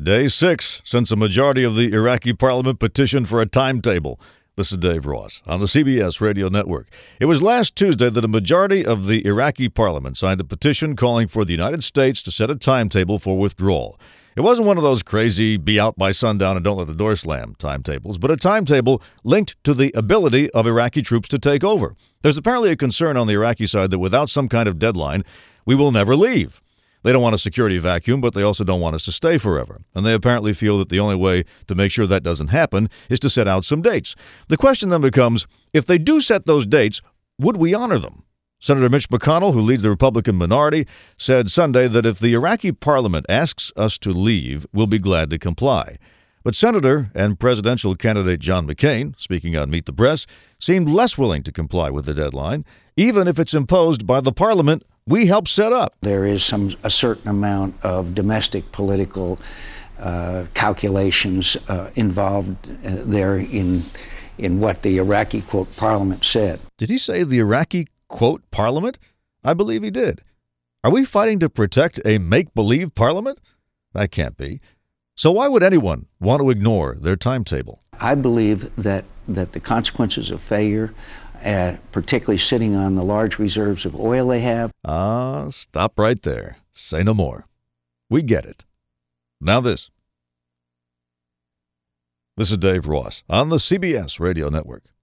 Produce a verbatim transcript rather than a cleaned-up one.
Day six since a majority of the Iraqi parliament petitioned for a timetable. This is Dave Ross on the C B S Radio Network. It was last Tuesday that a majority of the Iraqi parliament signed a petition calling for the United States to set a timetable for withdrawal. It wasn't one of those crazy be out by sundown and don't let the door slam timetables, but a timetable linked to the ability of Iraqi troops to take over. There's apparently a concern on the Iraqi side that without some kind of deadline, we will never leave. They don't want a security vacuum, but they also don't want us to stay forever. And they apparently feel that the only way to make sure that doesn't happen is to set out some dates. The question then becomes, if they do set those dates, would we honor them? Senator Mitch McConnell, who leads the Republican minority, said Sunday that if the Iraqi parliament asks us to leave, we'll be glad to comply. But Senator and presidential candidate John McCain, speaking on Meet the Press, seemed less willing to comply with the deadline, even if it's imposed by the parliament we helped set up. There is some a certain amount of domestic political uh, calculations uh, involved uh, there in in what the Iraqi, quote, parliament said. Did he say the Iraqi, quote, parliament? I believe he did. Are we fighting to protect a make-believe parliament? That can't be. So why would anyone want to ignore their timetable? I believe that, that the consequences of failure, uh, particularly sitting on the large reserves of oil they have. Ah, uh, stop right there. Say no more. We get it. Now this. This is Dave Ross on the C B S Radio Network.